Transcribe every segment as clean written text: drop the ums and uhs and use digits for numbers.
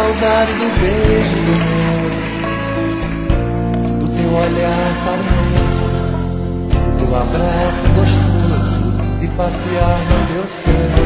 saudade do beijo do meu, do teu olhar carinhoso, do teu abraço gostoso, de passear no teu céu.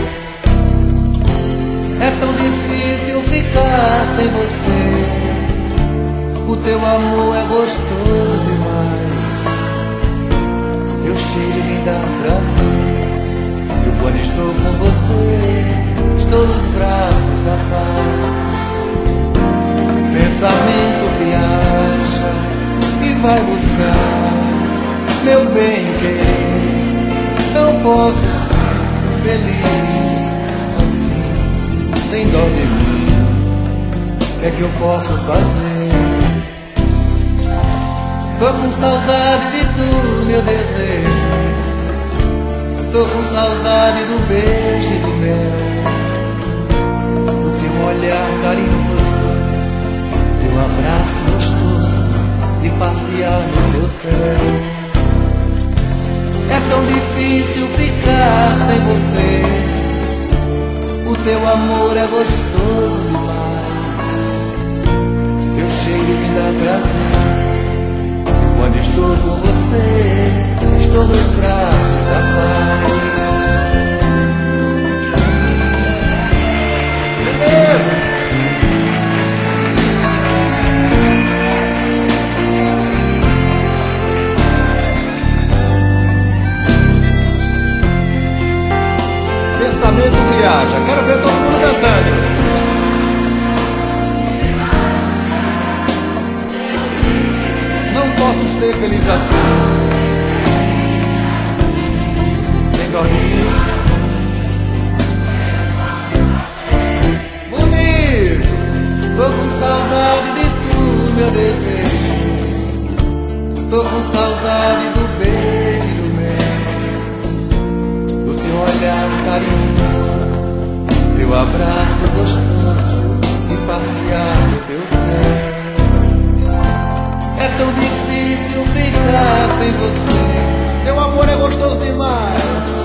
É tão difícil ficar sem você, o teu amor é gostoso demais, teu cheiro me dá prazer. Eu quando estou com você, estou nos braços da paz. Pensamento viaja e vai buscar meu bem querer. Não posso ser feliz assim, sem dó de mim. O que é que eu posso fazer? Tô com saudade de tu, meu desejo. Tô com saudade do beijo e do mel, do teu olhar carinhoso, teu abraço gostoso, de passear no teu céu. É tão difícil ficar sem você, o teu amor é gostoso demais, teu cheiro me dá prazer. Quando estou com você, estou nos braços da paz. Pensamento viaja, quero ver todo mundo cantando. Não posso ser feliz assim, sem dó de mim. Bonito, tô com saudade de tu, meu desejo. Tô com saudade do beijo e do mel, do teu olhar carinhoso, teu abraço gostoso, de passear no teu céu. É tão difícil ficar sem você, teu amor é gostoso demais,